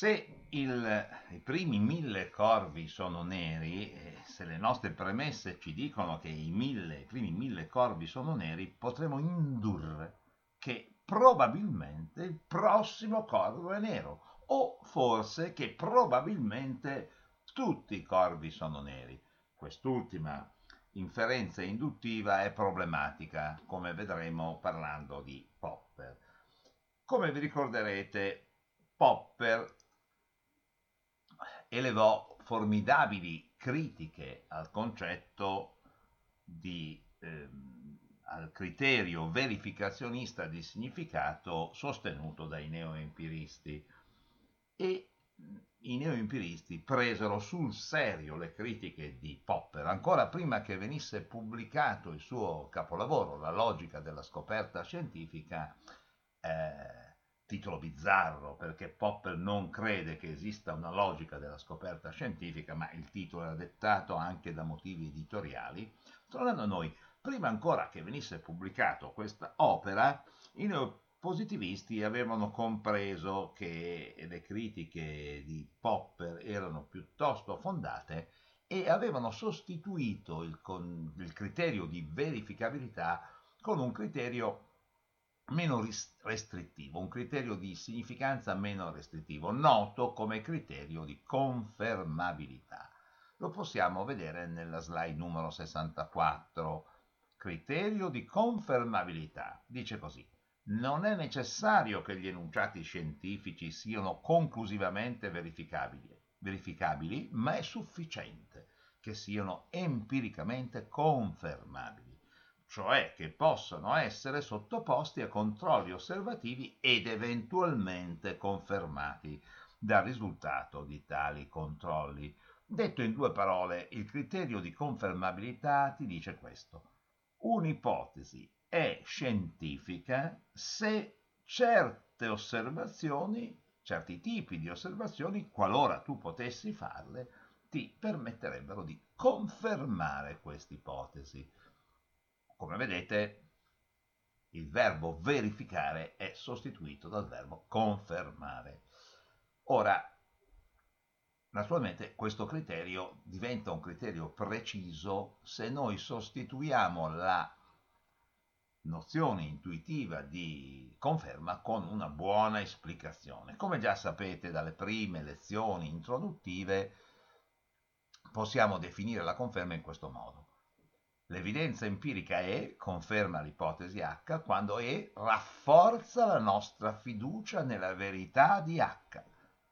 Se i primi 1000 corvi sono neri, se le nostre premesse ci dicono che i primi 1000 corvi sono neri, potremo indurre che probabilmente il prossimo corvo è nero, o forse che probabilmente tutti i corvi sono neri. Quest'ultima inferenza induttiva è problematica, come vedremo parlando di Popper. Come vi ricorderete, Popper elevò formidabili critiche al concetto al criterio verificazionista di significato sostenuto dai neoempiristi, e i neoempiristi presero sul serio le critiche di Popper ancora prima che venisse pubblicato il suo capolavoro, La logica della scoperta scientifica, titolo bizzarro perché Popper non crede che esista una logica della scoperta scientifica, ma il titolo era dettato anche da motivi editoriali. Tornando a noi, prima ancora che venisse pubblicato questa opera, i neopositivisti avevano compreso che le critiche di Popper erano piuttosto fondate e avevano sostituito il criterio di verificabilità con un criterio meno restrittivo, un criterio di significanza meno restrittivo, noto come criterio di confermabilità. Lo possiamo vedere nella slide numero 64. Criterio di confermabilità. Dice così: non è necessario che gli enunciati scientifici siano conclusivamente verificabili, ma è sufficiente che siano empiricamente confermabili, cioè che possano essere sottoposti a controlli osservativi ed eventualmente confermati dal risultato di tali controlli. Detto in due parole, il criterio di confermabilità ti dice questo: un'ipotesi è scientifica se certe osservazioni, certi tipi di osservazioni, qualora tu potessi farle, ti permetterebbero di confermare questa ipotesi. Come vedete, il verbo verificare è sostituito dal verbo confermare. Ora, naturalmente questo criterio diventa un criterio preciso se noi sostituiamo la nozione intuitiva di conferma con una buona esplicazione. Come già sapete dalle prime lezioni introduttive, possiamo definire la conferma in questo modo: l'evidenza empirica E conferma l'ipotesi H quando E rafforza la nostra fiducia nella verità di H.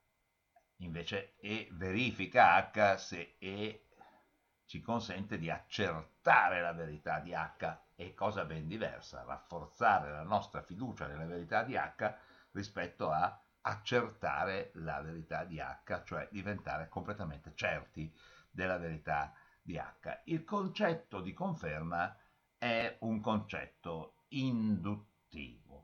Invece E verifica H se E ci consente di accertare la verità di H, è cosa ben diversa, rafforzare la nostra fiducia nella verità di H rispetto a accertare la verità di H, cioè diventare completamente certi della verità di H. Il concetto di conferma è un concetto induttivo.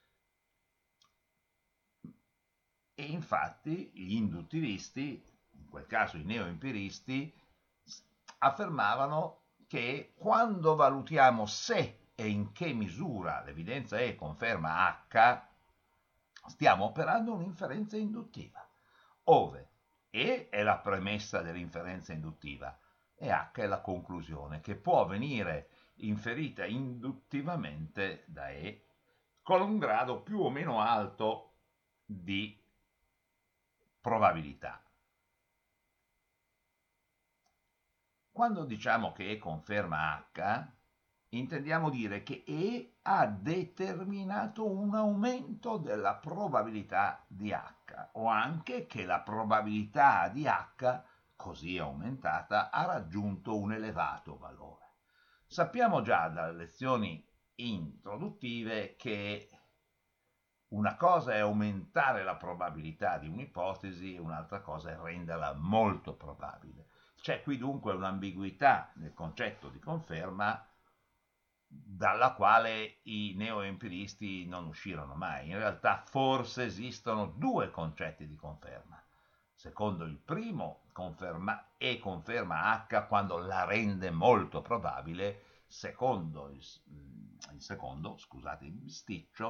E infatti gli induttivisti, in quel caso i neoempiristi, affermavano che quando valutiamo se e in che misura l'evidenza E conferma H, stiamo operando un'inferenza induttiva, ove E è la premessa dell'inferenza induttiva e H è la conclusione, che può venire inferita induttivamente da E con un grado più o meno alto di probabilità. Quando diciamo che E conferma H, intendiamo dire che E ha determinato un aumento della probabilità di H, o anche che la probabilità di H, così aumentata, ha raggiunto un elevato valore. Sappiamo già dalle lezioni introduttive che una cosa è aumentare la probabilità di un'ipotesi, un'altra cosa è renderla molto probabile. C'è qui dunque un'ambiguità nel concetto di conferma dalla quale i neoempiristi non uscirono mai. In realtà forse esistono due concetti di conferma. Secondo il primo, conferma E conferma H quando la rende molto probabile. Secondo il secondo, scusate il bisticcio,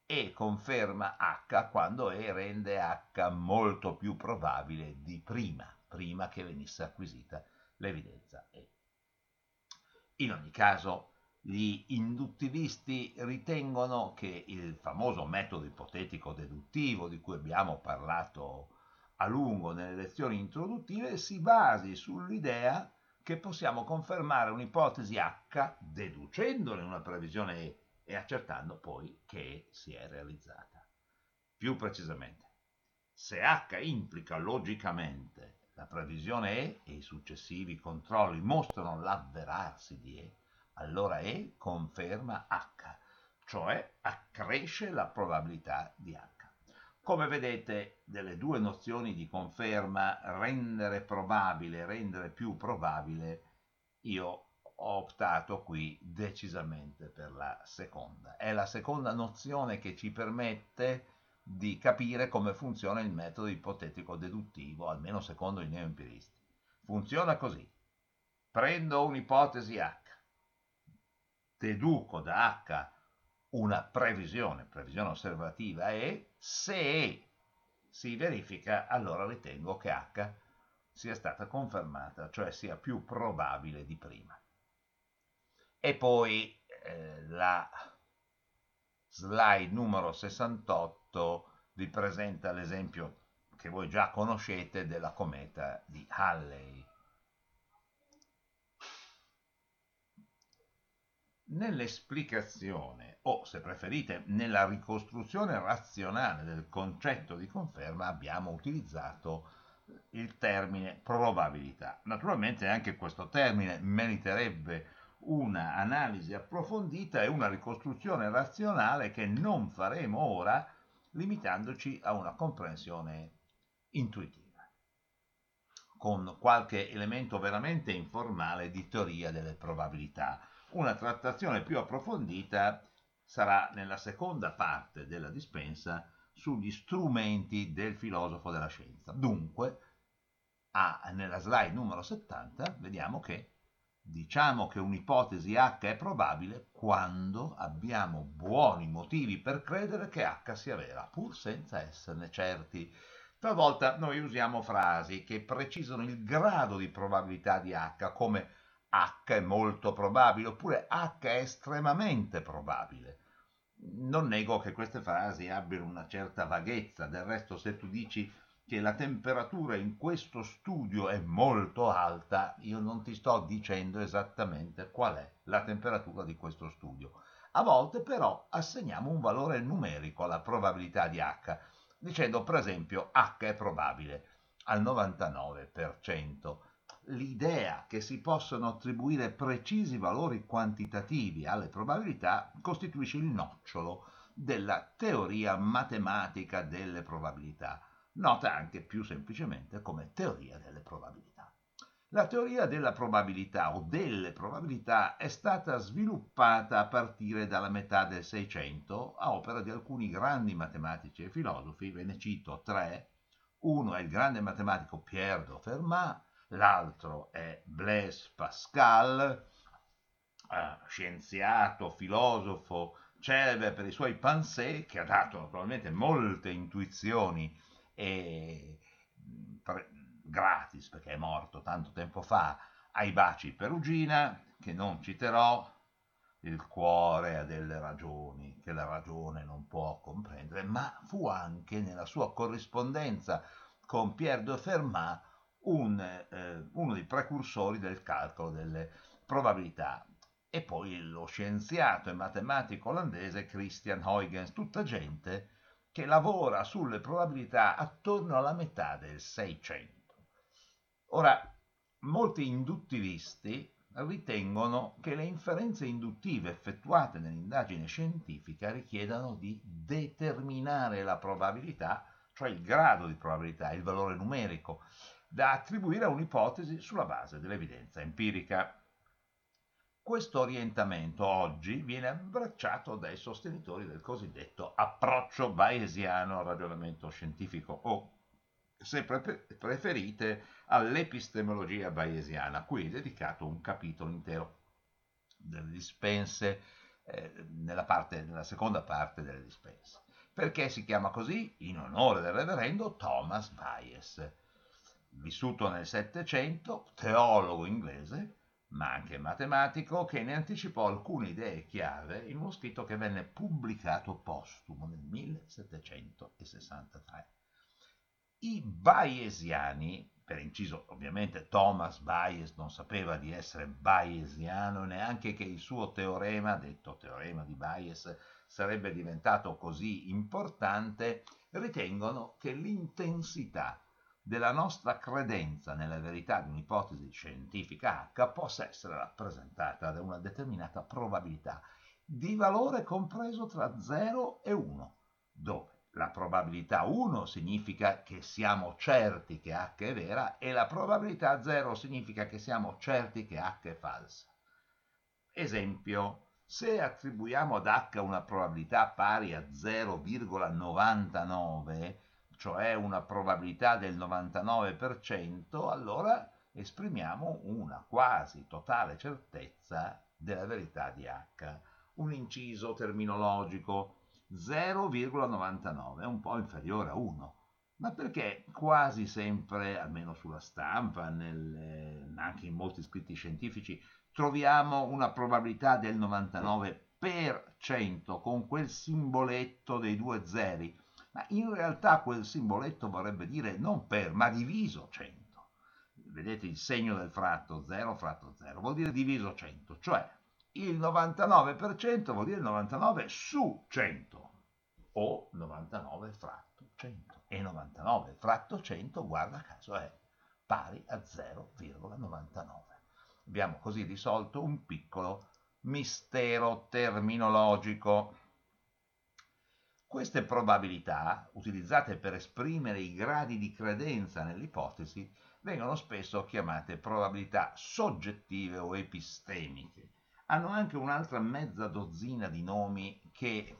E conferma H quando E rende H molto più probabile di prima che venisse acquisita l'evidenza E. In ogni caso, gli induttivisti ritengono che il famoso metodo ipotetico deduttivo di cui abbiamo parlato a lungo nelle lezioni introduttive si basi sull'idea che possiamo confermare un'ipotesi H deducendone una previsione E e accertando poi che si è realizzata. Più precisamente, se H implica logicamente la previsione E e i successivi controlli mostrano l'avverarsi di E, allora E conferma H, cioè accresce la probabilità di H. Come vedete, delle due nozioni di conferma, rendere probabile e rendere più probabile, io ho optato qui decisamente per la seconda. È la seconda nozione che ci permette di capire come funziona il metodo ipotetico deduttivo, almeno secondo i neoempiristi. Funziona così. Prendo un'ipotesi H, deduco da H una previsione osservativa e se si verifica, allora ritengo che H sia stata confermata, cioè sia più probabile di prima. E poi la slide numero 68 vi presenta l'esempio che voi già conoscete della cometa di Halley. Nell'esplicazione, o se preferite nella ricostruzione razionale del concetto di conferma, abbiamo utilizzato il termine probabilità. Naturalmente anche questo termine meriterebbe una analisi approfondita e una ricostruzione razionale che non faremo ora, limitandoci a una comprensione intuitiva, con qualche elemento veramente informale di teoria delle probabilità. Una trattazione più approfondita sarà nella seconda parte della dispensa sugli strumenti del filosofo della scienza. Dunque, nella slide numero 70 vediamo che diciamo che un'ipotesi H è probabile quando abbiamo buoni motivi per credere che H sia vera, pur senza esserne certi. Talvolta noi usiamo frasi che precisano il grado di probabilità di H, come H è molto probabile oppure H è estremamente probabile. Non nego che queste frasi abbiano una certa vaghezza, del resto se tu dici che la temperatura in questo studio è molto alta, io non ti sto dicendo esattamente qual è la temperatura di questo studio. A volte però assegniamo un valore numerico alla probabilità di H, dicendo per esempio H è probabile al 99%. L'idea che si possano attribuire precisi valori quantitativi alle probabilità costituisce il nocciolo della teoria matematica delle probabilità, nota anche più semplicemente come teoria delle probabilità. La teoria della probabilità o delle probabilità è stata sviluppata a partire dalla metà del Seicento a opera di alcuni grandi matematici e filosofi, ve ne cito tre. Uno è il grande matematico Pierre de Fermat, l'altro è Blaise Pascal, scienziato, filosofo, celebre per i suoi pensées, che ha dato naturalmente molte intuizioni e gratis, perché è morto tanto tempo fa, ai baci Perugina, che non citerò. Il cuore ha delle ragioni che la ragione non può comprendere, ma fu anche nella sua corrispondenza con Pierre de Fermat uno dei precursori del calcolo delle probabilità. E poi lo scienziato e matematico olandese Christian Huygens, tutta gente che lavora sulle probabilità attorno alla metà del Seicento. Ora, molti induttivisti ritengono che le inferenze induttive effettuate nell'indagine scientifica richiedano di determinare la probabilità, cioè il grado di probabilità, il valore numerico, da attribuire a un'ipotesi sulla base dell'evidenza empirica. Questo orientamento oggi viene abbracciato dai sostenitori del cosiddetto approccio bayesiano al ragionamento scientifico o, se preferite, all'epistemologia bayesiana, a cui è dedicato un capitolo intero delle dispense nella seconda parte delle dispense. Perché si chiama così? In onore del reverendo Thomas Bayes, vissuto nel Settecento, teologo inglese, ma anche matematico, che ne anticipò alcune idee chiave in uno scritto che venne pubblicato postumo nel 1763. I bayesiani, per inciso ovviamente Thomas Bayes non sapeva di essere bayesiano, neanche che il suo teorema, detto teorema di Bayes, sarebbe diventato così importante, ritengono che l'intensità della nostra credenza nella verità di un'ipotesi scientifica H possa essere rappresentata da una determinata probabilità di valore compreso tra 0 e 1, dove la probabilità 1 significa che siamo certi che H è vera e la probabilità 0 significa che siamo certi che H è falsa. Esempio, se attribuiamo ad H una probabilità pari a 0,99, cioè una probabilità del 99%, allora esprimiamo una quasi totale certezza della verità di H. Un inciso terminologico: 0,99 è un po' inferiore a 1. Ma perché quasi sempre, almeno sulla stampa, anche in molti scritti scientifici, troviamo una probabilità del 99% con quel simboletto dei due zeri? Ma in realtà quel simboletto vorrebbe dire non per, ma diviso 100. Vedete il segno del fratto, 0 fratto 0, vuol dire diviso 100, cioè il 99% vuol dire 99 su 100 o 99 fratto 100, e 99 fratto 100 guarda caso è pari a 0,99. Abbiamo così risolto un piccolo mistero terminologico. Queste probabilità, utilizzate per esprimere i gradi di credenza nell'ipotesi, vengono spesso chiamate probabilità soggettive o epistemiche. Hanno anche un'altra mezza dozzina di nomi che,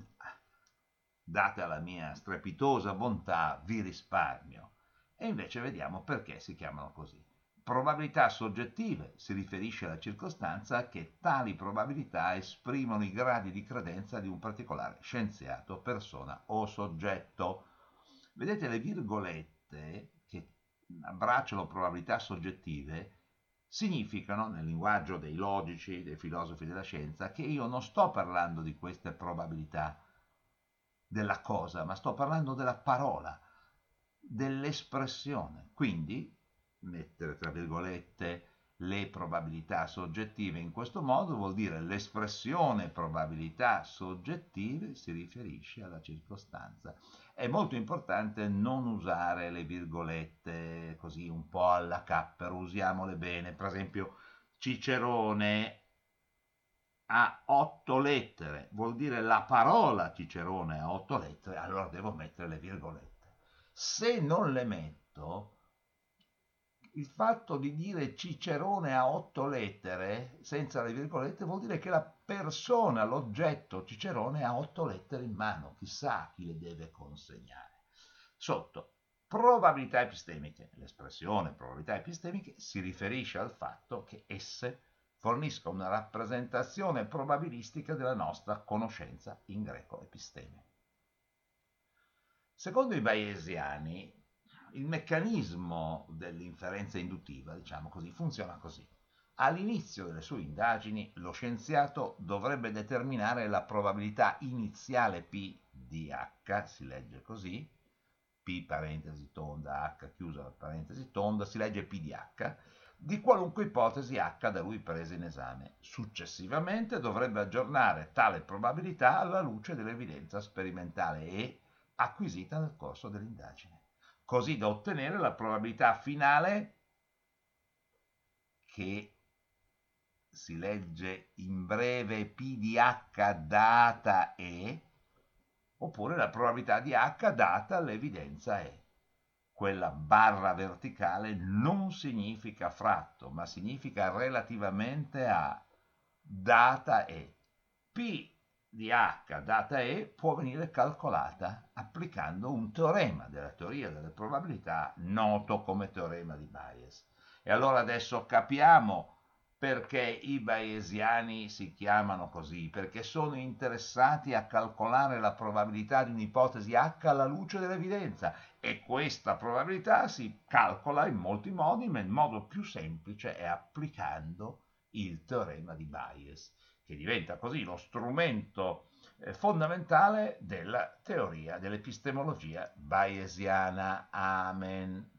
data la mia strepitosa bontà, vi risparmio. E invece vediamo perché si chiamano così. Probabilità soggettive si riferisce alla circostanza che tali probabilità esprimono i gradi di credenza di un particolare scienziato, persona o soggetto. Vedete le virgolette che abbracciano probabilità soggettive significano, nel linguaggio dei logici, dei filosofi della scienza, che io non sto parlando di queste probabilità della cosa, ma sto parlando della parola, dell'espressione. Quindi mettere tra virgolette le probabilità soggettive in questo modo vuol dire l'espressione probabilità soggettive si riferisce alla circostanza. È molto importante non usare le virgolette così un po' alla cappero, usiamole bene. Per esempio, Cicerone ha 8 lettere, vuol dire la parola Cicerone ha 8 lettere, allora devo mettere le virgolette. Se non le metto, il fatto di dire Cicerone ha 8 lettere senza le virgolette vuol dire che la persona, l'oggetto Cicerone ha 8 lettere in mano, chissà chi le deve consegnare. Sotto probabilità epistemiche, l'espressione probabilità epistemiche si riferisce al fatto che esse fornisca una rappresentazione probabilistica della nostra conoscenza, in greco episteme. Secondo i bayesiani, il meccanismo dell'inferenza induttiva, diciamo così, funziona così. All'inizio delle sue indagini, lo scienziato dovrebbe determinare la probabilità iniziale P di H, si legge così, P parentesi tonda, H chiusa parentesi tonda, si legge P di H, di qualunque ipotesi H da lui presa in esame. Successivamente dovrebbe aggiornare tale probabilità alla luce dell'evidenza sperimentale e acquisita nel corso dell'indagine, così da ottenere la probabilità finale che si legge in breve P di H data E, oppure la probabilità di H data l'evidenza E. Quella barra verticale non significa fratto, ma significa relativamente a data E. P di H data E può venire calcolata applicando un teorema della teoria delle probabilità noto come teorema di Bayes. E allora adesso capiamo Perché i bayesiani si chiamano così? Perché sono interessati a calcolare la probabilità di un'ipotesi H alla luce dell'evidenza e questa probabilità si calcola in molti modi, ma il modo più semplice è applicando il teorema di Bayes, che diventa così lo strumento fondamentale della teoria dell'epistemologia bayesiana. Amen.